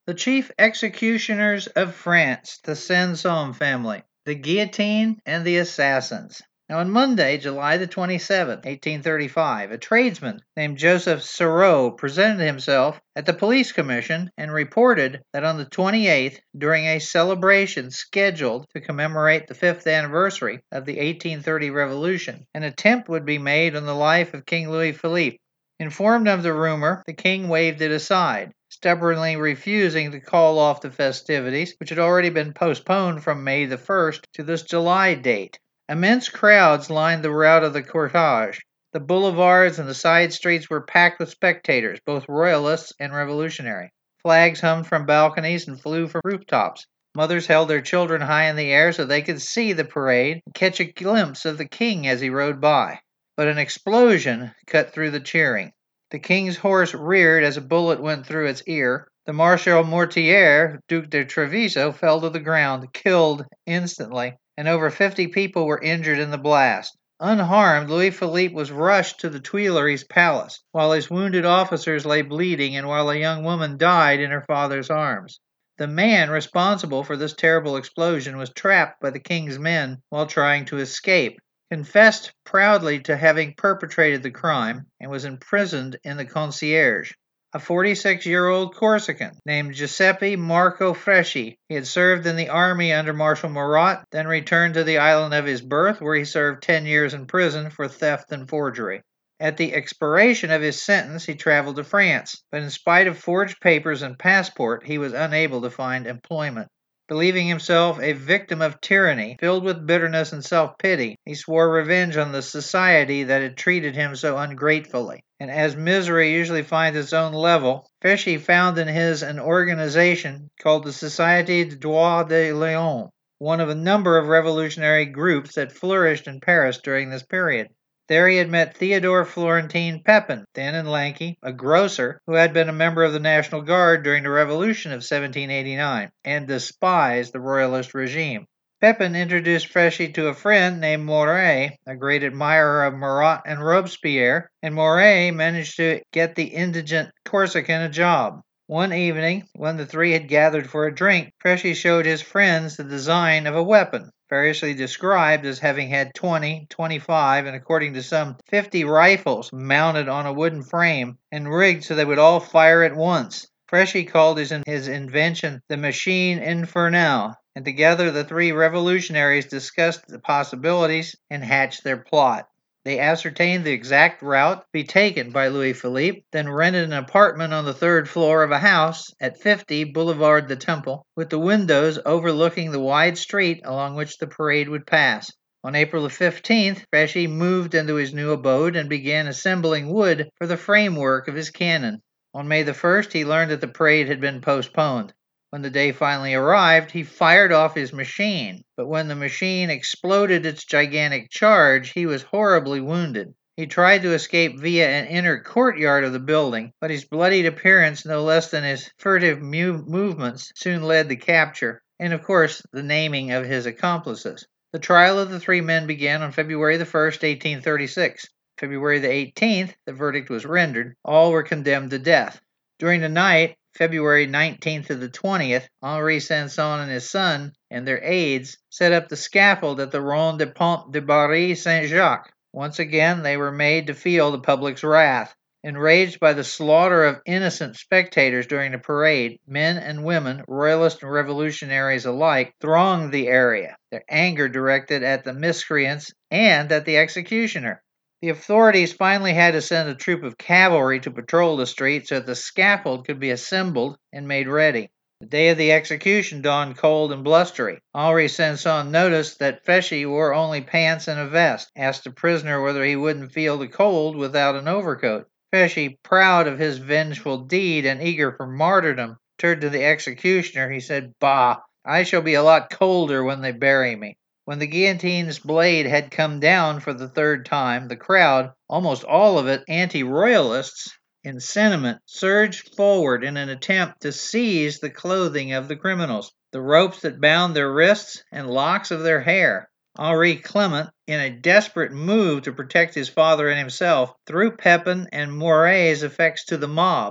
The chief executioners of France, the Sanson family, the guillotine, and the assassins. Now, on Monday, July the 27th, 1835, a tradesman named Joseph Sorrow presented himself at the police commission and reported that on the 28th, during a celebration scheduled to commemorate the 5th anniversary of the 1830 revolution, an attempt would be made on the life of King Louis Philippe. Informed of the rumor, the king waved it aside, stubbornly refusing to call off the festivities, which had already been postponed from May the 1st to this July date. Immense crowds lined the route of the cortege. The boulevards and the side streets were packed with spectators, both royalists and revolutionary. Flags hummed from balconies and flew from rooftops. Mothers held their children high in the air so they could see the parade and catch a glimpse of the king as he rode by. But an explosion cut through the cheering. The king's horse reared as a bullet went through its ear. The Marshal Mortier, Duc de Treviso, fell to the ground, killed instantly, and over 50 people were injured in the blast. Unharmed, Louis Philippe was rushed to the Tuileries Palace, while his wounded officers lay bleeding and while a young woman died in her father's arms. The man responsible for this terrible explosion was trapped by the king's men while trying to escape, confessed proudly to having perpetrated the crime, and was imprisoned in the Concierge. A 46-year-old Corsican named Giuseppe Marco Freschi. He had served in the army under Marshal Murat, then returned to the island of his birth, where he served 10 years in prison for theft and forgery. At the expiration of his sentence, he traveled to France, but in spite of forged papers and passport, he was unable to find employment. Believing himself a victim of tyranny, filled with bitterness and self-pity, he swore revenge on the society that had treated him so ungratefully. And as misery usually finds its own level, Freschi founded an organization called the Société des Droits de l'Homme, one of a number of revolutionary groups that flourished in Paris during this period. There he had met Theodore Florentin Pepin, thin and lanky, a grocer who had been a member of the National Guard during the Revolution of 1789 and despised the royalist regime. Pepin introduced Freschi to a friend named Moret, a great admirer of Marat and Robespierre, and Moret managed to get the indigent Corsican a job. One evening, when the three had gathered for a drink, Freschi showed his friends the design of a weapon, variously described as having had 20, 25, and according to some 50 rifles mounted on a wooden frame and rigged so they would all fire at once. Freschi called his invention the Machine Infernale, and together the three revolutionaries discussed the possibilities and hatched their plot. They ascertained the exact route to be taken by Louis Philippe, then rented an apartment on the 3rd floor of a house at 50 Boulevard du Temple, with the windows overlooking the wide street along which the parade would pass. On April 15th, Freschi moved into his new abode and began assembling wood for the framework of his cannon. On May 1st, he learned that the parade had been postponed. When the day finally arrived, he fired off his machine, but when the machine exploded its gigantic charge, he was horribly wounded. He tried to escape via an inner courtyard of the building, but his bloodied appearance, no less than his furtive movements, soon led to capture, and of course, the naming of his accomplices. The trial of the three men began on February 1st, 1836. February 18th, the verdict was rendered. All were condemned to death. During the night, February 19th to the 20th, Henri Sanson and his son and their aides set up the scaffold at the Rond de Pont de Barry Saint-Jacques. Once again, they were made to feel the public's wrath. Enraged by the slaughter of innocent spectators during the parade, men and women, royalists and revolutionaries alike, thronged the area, their anger directed at the miscreants and at the executioner. The authorities finally had to send a troop of cavalry to patrol the street so that the scaffold could be assembled and made ready. The day of the execution dawned cold and blustery. Henri Sanson noticed that Freschi wore only pants and a vest, asked the prisoner whether he wouldn't feel the cold without an overcoat. Freschi, proud of his vengeful deed and eager for martyrdom, turned to the executioner. He said, "Bah, I shall be a lot colder when they bury me." When the guillotine's blade had come down for the 3rd time, the crowd, almost all of it anti-royalists in sentiment, surged forward in an attempt to seize the clothing of the criminals, the ropes that bound their wrists, and locks of their hair. Henri Clement, in a desperate move to protect his father and himself, threw Pepin and Moret's effects to the mob.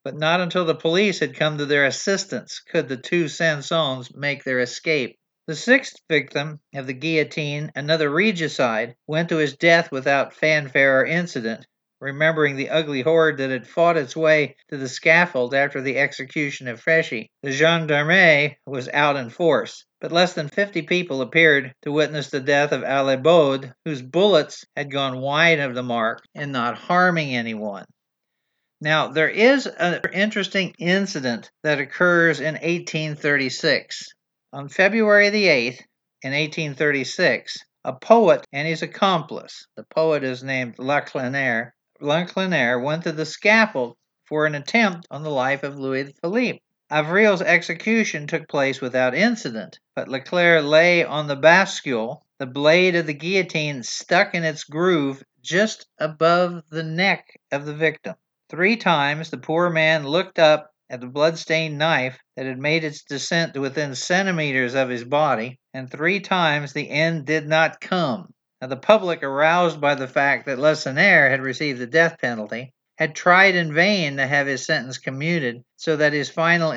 but not until the police had come to their assistance could the two Sansons make their escape. The sixth victim of the guillotine, another regicide, went to his death without fanfare or incident, remembering the ugly horde that had fought its way to the scaffold after the execution of Fréchy. The gendarmerie was out in force, but less than 50 people appeared to witness the death of Alabaud, whose bullets had gone wide of the mark and not harming anyone. Now, there is an interesting incident that occurs in 1836. On February the 8th, in 1836, a poet and his accomplice, the poet is named Laclinaire, went to the scaffold for an attempt on the life of Louis Philippe. Avril's execution took place without incident, but Leclerc lay on the bascule, the blade of the guillotine stuck in its groove just above the neck of the victim. 3 times the poor man looked up at the blood-stained knife that had made its descent to within centimeters of his body, and 3 times the end did not come. Now, the public, aroused by the fact that Lacenaire had received the death penalty, had tried in vain to have his sentence commuted, so that this final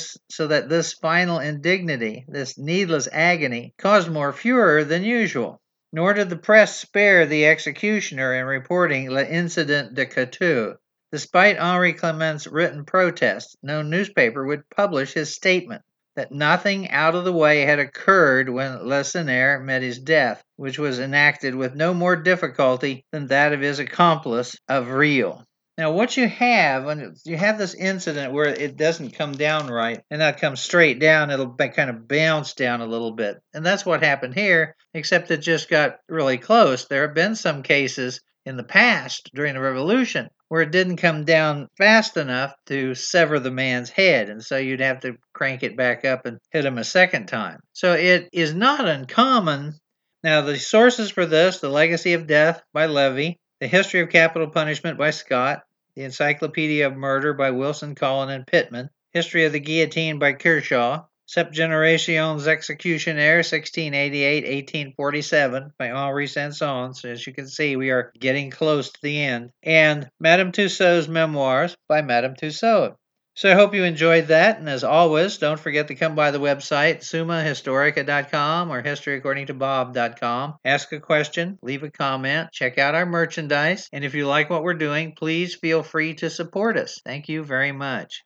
indignity, this needless agony, caused more furor than usual. Nor did the press spare the executioner in reporting l'incident de Cateau. Despite Henri Clement's written protest, no newspaper would publish his statement that nothing out of the way had occurred when Lacenaire met his death, which was enacted with no more difficulty than that of his accomplice, Avril. Now, what you have when you have this incident where it doesn't come down right and not come straight down, it'll kind of bounce down a little bit. And that's what happened here, except it just got really close. There have been some cases in the past during the Revolution where it didn't come down fast enough to sever the man's head, and so you'd have to crank it back up and hit him a second time. So it is not uncommon. Now, the sources for this: The Legacy of Death by Levy, The History of Capital Punishment by Scott, The Encyclopedia of Murder by Wilson, Collin, and Pittman, History of the Guillotine by Kershaw, Septgenerations Executionnaire 1688-1847 by Henri Sanson. So as you can see, we are getting close to the end. And Madame Tussaud's Memoirs by Madame Tussaud. So I hope you enjoyed that, and as always, don't forget to come by the website, summahistorica.com or historyaccordingtobob.com. Ask a question, leave a comment, check out our merchandise, and if you like what we're doing, please feel free to support us. Thank you very much.